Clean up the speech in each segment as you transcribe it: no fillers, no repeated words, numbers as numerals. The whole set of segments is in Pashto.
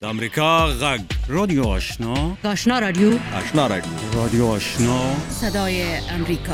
د امریکا غږ رادیو آشنا، آشنا رادیو، آشنا رادیو، رادیو آشنا، صدای امریکا.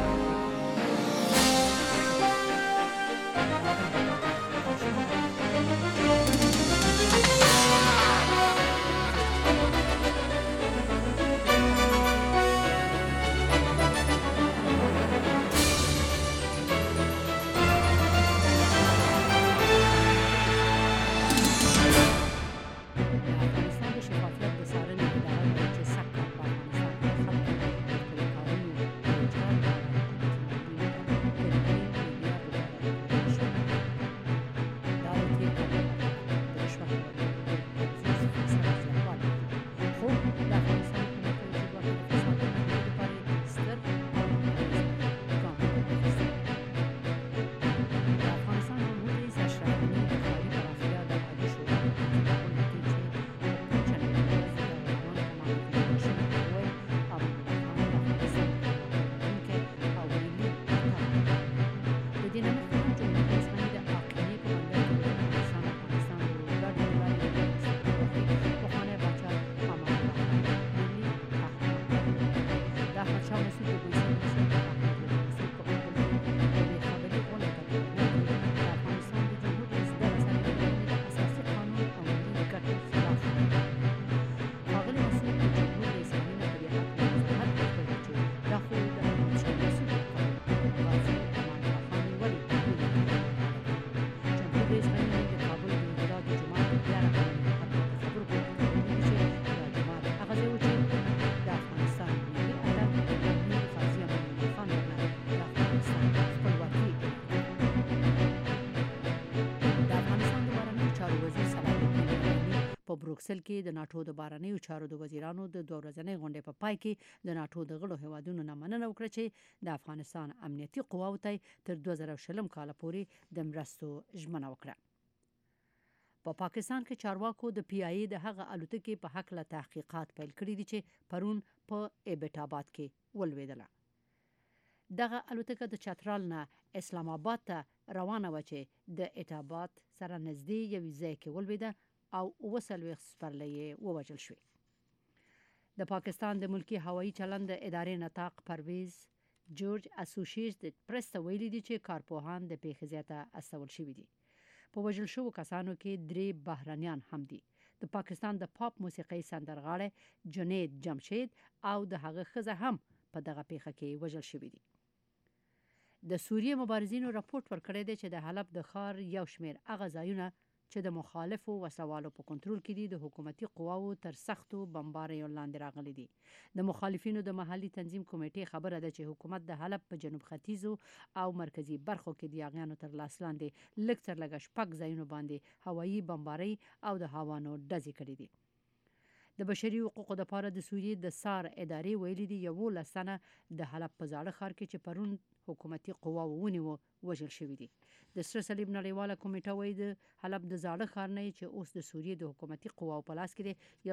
بروکسل کې د ناتو د بهرنیو چارو د وزیرانو د دوه ورځنۍ غونډې په پای کې د ناتو د غړو هیوادونو نه مننه وکړه چې د افغانستان امنیتي قواو ته تر 2020 کال پورې د مرستو ژمنه وکړه. په پاکستان کې چارواکو د پی آی ای د هغه الوتکې په حق له تحقیقات پیل کړي دي چې پرون په ایبټ آباد کې ولوېدله. دغه الوتکه د چترال نه اسلام آباد ته روانه و چې د ایبټ آباد سره نږدې یو ځای کې ولوېده او 40 سپرلۍ ووژل شوې. د پاکستان د ملکی هوایي چلند د ادارې نطاق پرویز جورج اسوسییټډ پریس ته ویلي دي چې کارپوهان د پیښې زیاته استول شوي دي. په وژل شوو کسانو کې 3 بهرنیان هم دي. د پاکستان د پاپ موسیقۍ سندرغاړی جنید جمشید او د هغه ښځه هم په دغه پیښه کې وژل شوي دي. د سوریې مبارزینو راپورټ ورکړی دی چې د حلب د ښار یو شمېر هغه ځایونه چې د مخالفو وسلوالو په کنټرول کې دي د حکومتي قواو تر سختو بمباریو لاندې راغلي دي. د مخالفینو د محلي تنظیم کمیټې خبره ده چې حکومت د حلب په جنوب ختیځو او مرکزي برخو کې د یاغیانو تر لاس لاندې لږ تر لږه 6 ځایونو باندې هوایي بمبارۍ او د هاوانو ډزې کړي دي. د بشري حقوقو لپاره د سوریې د سار ادارې ویلي دي 11 تنه د حلب په زاړه ښار کې چې پرون حکومتي قواو ونیوه وژل شوي دي. د سره صلیب نړیواله کمیټه وایي د حلب د زاړه ښار نه چې اوس د سوریې د حکومتي قواو په لاس کې دی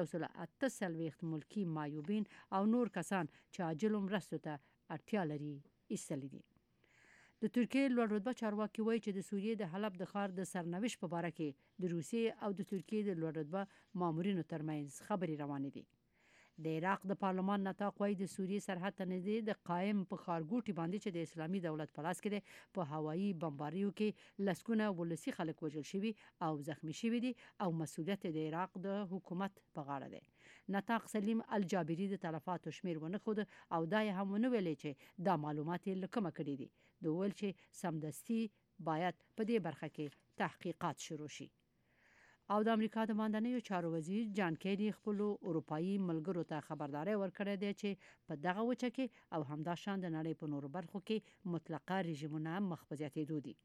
148 ملکی معیوبین او نور کسان چې عاجلو مرستو ته اړتیا لري ایستلي دي. د ترکیې لوړ رتبه چارواکي وایي چې د سوریې د حلب د ښار د سرنوشت په باره کې د روسیې او د ترکیې د لوړ رتبه مامورینو ترمنځ خبرې روانې دي. د عراق د پارلمان نطاق وایي د سوریې سرحد ته نږدې د قایم په ښارګوټي باندې چې د اسلامي دولت په لاس کې دی په هوایي بمباریو کې لسګونه ولسي خلک وژل شوي او زخمی شوي دي او مسؤلیت د عراق د حکومت په غاړه دی. نطاق سلیم الجابري د تلفاتو شمیر ونه ښود او دا یې هم ونه ویلې چې دا معلومات یې له کومه کړي دي. د ویل چې سمدستي باید په دې برخه کې تحقیقات شروع شي. او د امریکا د ماندنیو چارو وزیر جان کیری خپلو اروپایي ملګرو ته خبرداری ورکړی دی چې په دغه وچه کې او همداشان د نړۍ په نورو برخو کې مطلقه رژیمونه مخ په زیاتېدو دي.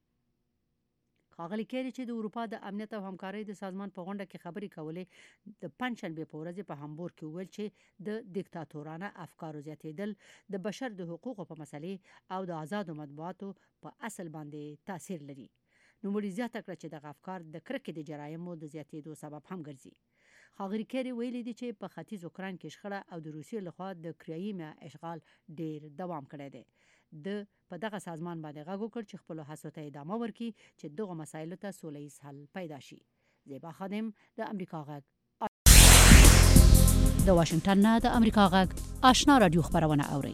ښاغلي کیری چې د اروپا د امنیت او همکارۍ د سازمان په غونډه کې خبرې کولې د پنجشنبې په ورځ په هامبورګ کې وویل چې د دیکتاتورانه افکارو زیاتېدل د بشر د حقوقو په مسلې او د آزادو مطبوعاتو په اصل باندې تاثیر لري. نوموړي زیاته کړه چې دغه افکار د کرکې د جرایمو د زیاتېدو سبب هم ګرځي. ښاغلي کیری ویلي دي چې په ختیځ اوکراین کې شخړه او د روسیې لخوا د کرایمیا اشغال ډیر دوام کړی دی. د په دغه سازمان باندې غږ وکړ چې خپلو هڅو ته ادامه ورکړي چې دغو مسایلو ته سوله ییز حل پیدا شي. زیبا خادم د امریکا غږ د واشنگټن نه د امریکا غږ آشنا رادیو خبرونه اوري.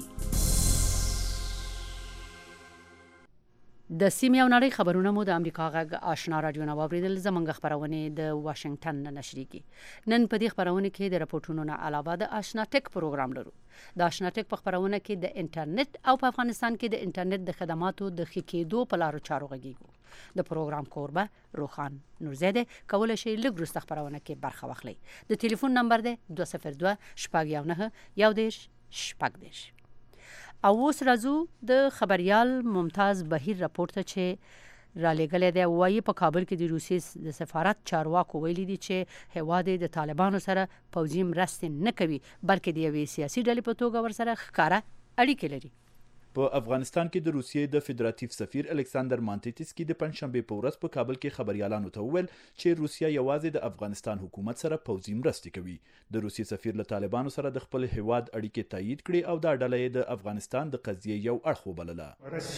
د سیمې او نړۍ خبرونه مو د امریکا غږ آشنا رادیو نه واوریدل. زمونږ خبرونه د واشنگټن نه نشریږي. نن په دې خبرونه کې د راپورټونو نه علاوه د آشنا ټک پروګرام لرو. د آشنا ټک په خبرونه کې د انټرنیټ او په افغانستان کې د انټرنیټ د خدماتو د ښه کېدو په لارو چارو غږیږو. د پروګرام کوربه روخان نورزاده کولای شي لږ وروسته خبرونه کې برخه واخلي. د ټلیفون نمبر دی 202 شپږ 11 شپږ. او اوس راځو د خبريال ممتاز بهیر راپورته چې را لګلې دی. وایي په کابل کې د روسیې د سفارت چارواکو ویلي دي چې هواد د طالبانو سره پوځي مرستې نه کوي بلکې د یوې سیاسي ډلې په توګه ورسره ښکارا اړیکې لري. په افغانستان کې د روسیې د فدراتیو سفیر الکساندر مانټیتسکی د پنځشنبه په ورځ په کابل کې خبريالانو ته وویل چې روسیه یوازې د افغانستان حکومت سره پوځي مرستې کوي. د روسیې سفیر له طالبانو سره د خپل هیواد اړیکې تایید کړې او دا ډله د افغانستان د قضیې یو اړخ وبلله.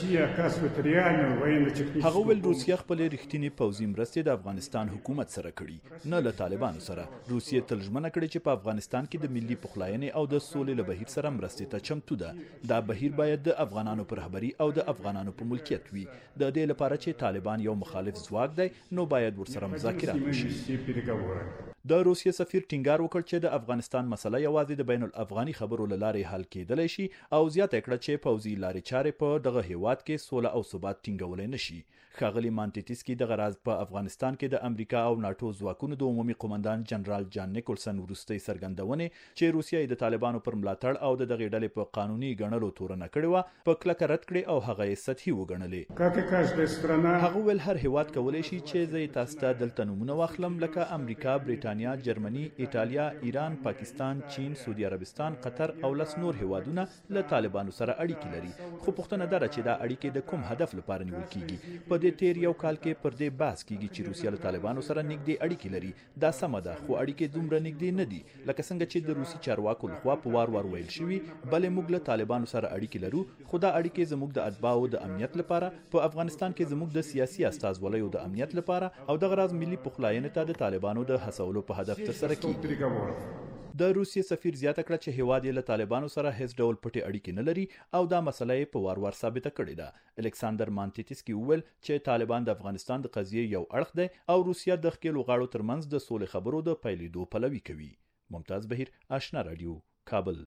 هغه ویل روسیه خپل رښتینی پوځي مرستې د افغانستان حکومت سره کړي نه له طالبانو سره. روسیې تل ژمنه کړې چې په افغانستان کې د ملي پخلاینې او د سولې له بهیر سره مرستې ته چمتو ده. دا بهیر باید د افغانانو پر رهبری او د افغانانو په ملکیت وي. د دې لپاره چې طالبان یو مخالف ځواک دی نو باید ورسره مذاکرات وشي. د روسیې سفیر ټینګار وکړ چې د افغانستان مسله یوازې د بین الافغاني خبرو له لارې حل کېدلی شي او زیاته کړه چې پوځي لارې چارې په دغه هیواد کې سوله او ثبات ټینګولای نشي. ښاغلي مانټیتسکی دغه راز په افغانستان کې د امریکا او ناتو ځواکونو د عمومي قومندان جنرال جان نیکولسن وروستۍ څرګندونې چې روسیه د طالبانو پر ملاتړ او د دغه ډلې په قانوني ګڼلو تورنه کړې و په کلکه رد کړې او هغه یې سطحي وګڼلې. هغه ویل هر هیواد کولی شي چې زه تاسو ته دلته نمونه واخلم لکه امریکا، بریټانیا، جرمني، ایټالیا، ایران، پاکستان، چین، سعودي عربستان، قطر او لس نور هیوادونه له طالبانو سره اړیکې لري. خو پوښتنه ده چې دا اړیکې د کوم هدف لپاره نیول کیږي. په تیر یو کال کې پر دې بحث کیږي چې روسیه له طالبانو سره نږدې اړیکې لري. دا سمه ده خو اړیکې دومره نږدې نه دي لکه څنګه چې د روسي چارواکو لخوا په وار ویل شوي. بلې موږ له طالبانو سره اړیکې لرو خو دا اړیکې زموږ د اتباعو د امنیت لپاره په افغانستان کې زموږ د سیاسي استازولیو د امنیت لپاره او دغه راز ملي پخلاینې ته د طالبانو د هڅولو په هدف ترسره کیږي. د روسیې سفیر زیاته کړه چې هیواد یې له طالبانو سره هیڅ ډول پټې اړیکې نه لري او دا مسله یې په وار ثابته کړې ده. الکساندر مانټیتسکی وویل چې طالبان د افغانستان د قضیې یو اړخ دی او روسیه د ښکېلو غاړو ترمنځ د سولې خبرو د پیلېدو پلوي کوي. ممتاز بهیر، آشنا رادیو، کابل.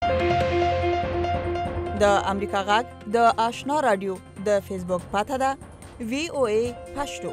د امریکا غږ د آشنا رادیو د فیسبوک پاته ده VOA پښتو.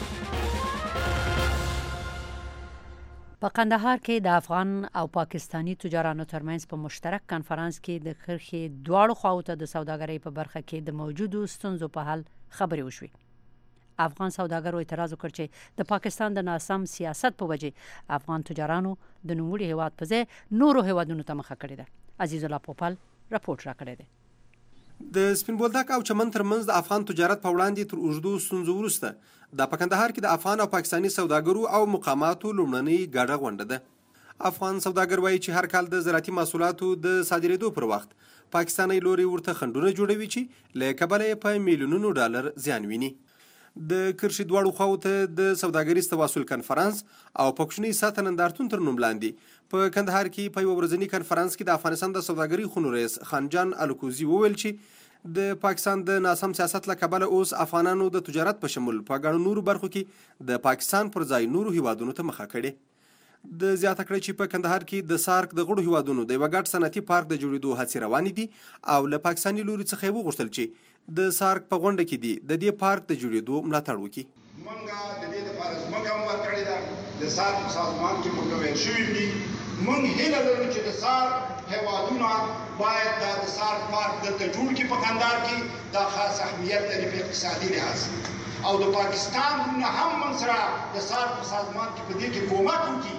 په قندهار کې د افغان او پاکستانی تجارانو ترمنځ په مشترک کانفرنس کې د کرښې دواړو خواو ته د سوداګرۍ په برخه کې د موجودو ستونزو په حل خبرې وشوې. افغان سوداګرو اعتراض وکړ چې د پاکستان د ناسم سیاست په وجه افغان تجارانو د نوموړي هیواد په ځای نورو هیوادونو ته مخه کړې ده. عزیز الله پوپل راپورټ راکړی دی. د سپین بولدک او چمن ترمنځ د افغان تجارت په وړاندې تر اوږدو ستونزو وروسته د په کندهار کې د افغان او پاکستاني سوداګرو او مقاماتو لومړنۍ ګډه غونډه ده. افغان سوداګر وایي چې هر کال د زراعتي محصولاتو د صادرېدو پر وخت پاکستاني لوري ورته خنډونه جوړوي چې له کبله یې په میلیونونو ډالر زیان ویني. د کرښې دواړو خواو ته د سوداګریز تواصل کنفرانس او په کوچنۍ سطح نندارتون تر نوم لاندې په کندهار کې په یو ورځني کنفرانس کې د افغانستان د سوداګرۍ خونو رئیس خانجان الکوزي وویل چې د پاکستان د ناسم سیاست له کبله اوس افغانانو د تجارت په شمول په ګڼو نورو برخو کې د پاکستان پر ځای نورو هیوادونو ته مخه کړې. د زیاته کړې چې په کندهار کې د سارک د غړو هیوادونو د یو ګډ صنعتي پارک د جوړېدو هڅې روانې دي او له پاکستاني لوري څخه یې وغوښتل چې د سارک په غونډه کې دي د دې پارک د جوړېدو ملاتړ وکړي. موږ د دې لپاره ځمکه هم ورکړې ده د سارک په سازمان کې موږ ویل شوي دي. موږ هیله لرو چې د سارک هیوادونه باید د سارک پارک دلته جوړ کړي په کندهار کې. دا خاص اهمیت لري په اقتصادي لحاظ او د پاکستان نه هم موږ سره د سارک په سازمان کې په دې کې کومک وکړي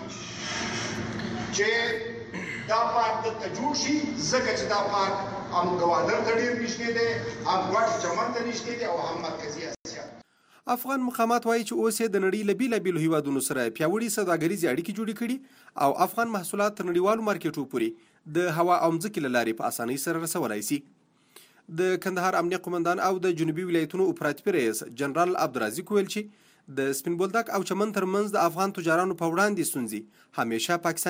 چې دا پارک دلته جوړ شي ځکه چې دا پارک هم ګوادر ته ډېر نږدې دی، هم ګواټ چمن ته نږدې دی او هم مرکزي اسیا. افغان مقامات وایي چې اوس یې د نړۍ له بېلابېلو هیوادونو سره پیاوړي سوداګریزې اړیکې جوړې کړي او افغان محصولات تر نړیوالو مارکیټو پورې د هوا او مځکې له لارې په اسانۍ سره رسولی شي. د کندهار امنیه قومندان او د جنوبي ولایتونو اپراتیفي رئیس جنرال عبدالرزاق ویل چې د سپین بولدک او چمن ترمنځ د افغان تجارانو په وړاندې ستونزې همیشه پاکستان